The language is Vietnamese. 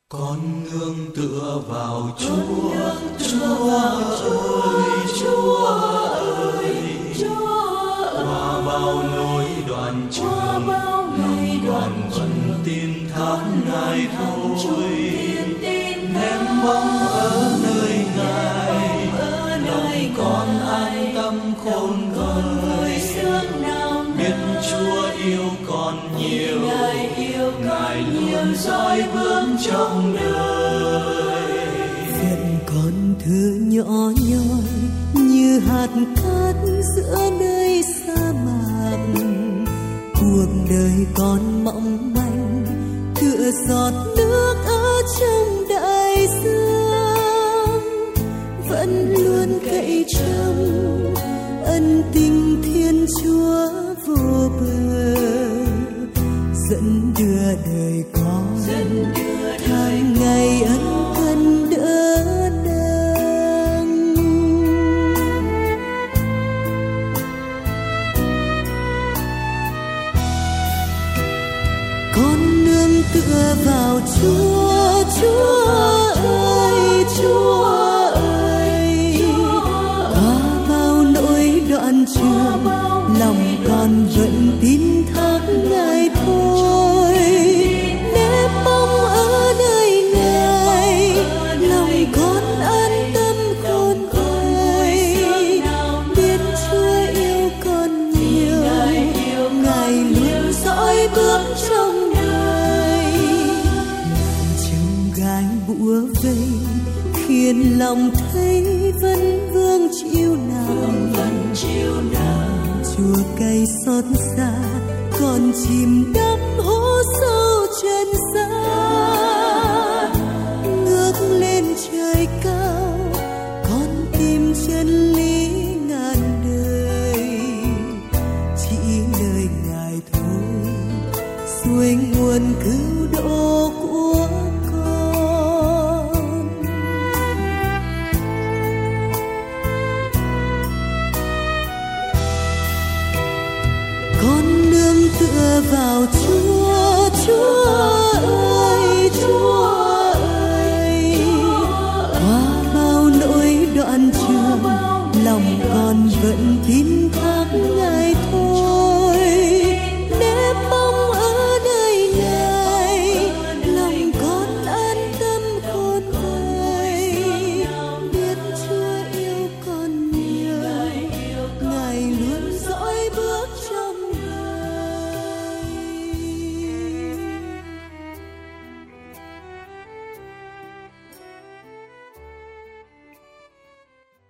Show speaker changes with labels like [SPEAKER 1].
[SPEAKER 1] Con nương tựa vào Chúa, Chúa ơi, Chúa ơi, qua bao nỗi đoàn trường, lòng con vẫn tin thác Ngài thôi. Ném bóng ở nơi Ngài, lòng con an tâm khôn vơi. Biết Chúa yêu con nhiều, Ngài luôn dõi bước trong đời.
[SPEAKER 2] Phận con thơ nhỏ nhoi như hạt cát giữa nơi sa mạc. Cuộc đời con mỏng manh tựa giọt nước ở trong đại dương. Vẫn luôn cậy trông ân tình Thiên Chúa vô bờ, dẫn đưa đời con tháng ngày ân cần đỡ đâng. Con nương tựa vào Chúa, Chúa ơi, Chúa ơi, qua bao nỗi đoạn trường, lòng con vẫn tin thác Ngài thôi. Nếp bóng ở nơi Ngài, lòng con an tâm khôn vơi. Biết Chúa yêu con nhiều, Ngài luôn dõi bước trong đời. Làm chông gai bủa vây khiến lòng thấy vẫn vương chịu nàng. Chúa cay xót xa còn chìm đắm hố sâu chân gian. Ngước lên trời cao con tìm chân lý ngàn đời. Chỉ lời Ngài thôi suối nguồn cứu độ của